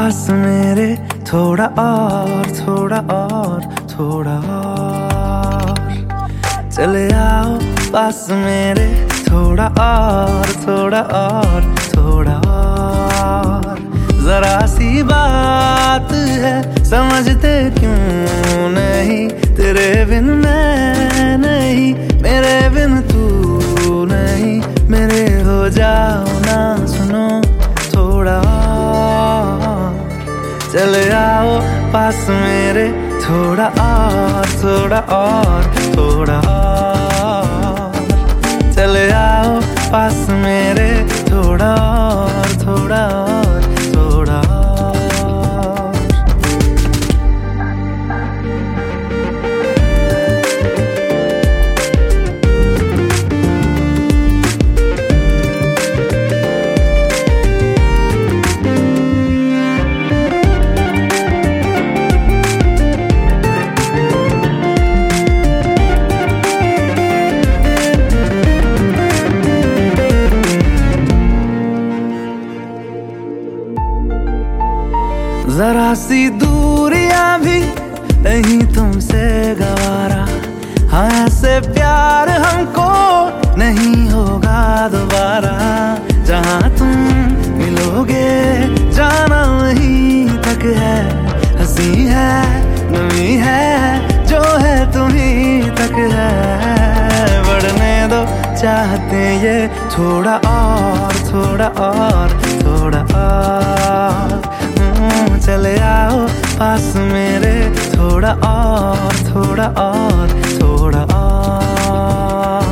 पास मेरे थोड़ा और थोड़ा और थोड़ा और चले आओ पास मेरे थोड़ा और थोड़ा और थोड़ा और जरा सी बात है समझते क्यों नहीं तेरे बिन मैं नहीं मेरे बिन तू नहीं मेरे हो जाओ ना सुनो थोड़ा और चले आओ पास मेरे थोड़ा और थोड़ा और थोड़ा और चले आओ पास मेरे थोड़ा और थोड़ा और थोड़ा और जरा सी दूरियां भी नहीं तुमसे गवारा हाँ ऐसे प्यार हमको नहीं होगा दोबारा जहाँ तुम मिलोगे जाना वहीं तक है हंसी है नमी है जो है तुम्हीं तक है बढ़ने दो चाहते ये थोड़ा और थोड़ा और थोड़ा और चले आओ पास मेरे थोड़ा और थोड़ा और थोड़ा और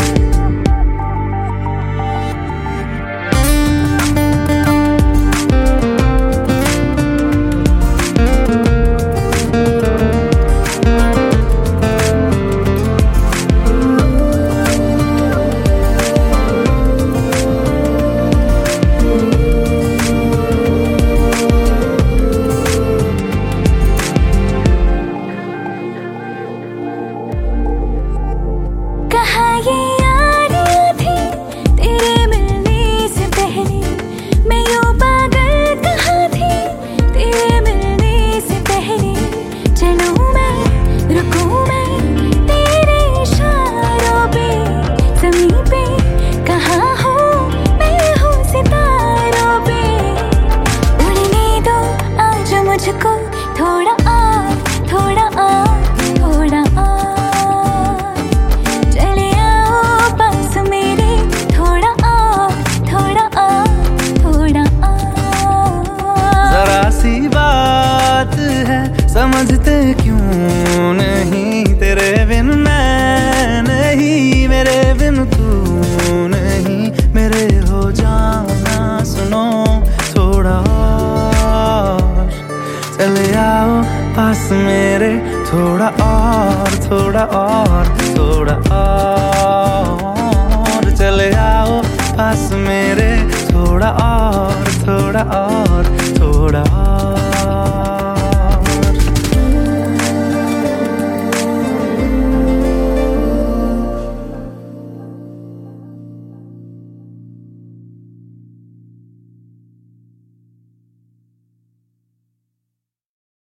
थोड़ा और थोड़ा और थोड़ा और चले आओ पास मेरे थोड़ा और थोड़ा और थोड़ा और जरा सी बात है समझते क्यों नहीं तेरे बिन मैं नहीं मेरे बिन तू नहीं मेरे हो जाना सुनो थोड़ा और चले आओ पास मेरे थोड़ा और थोड़ा और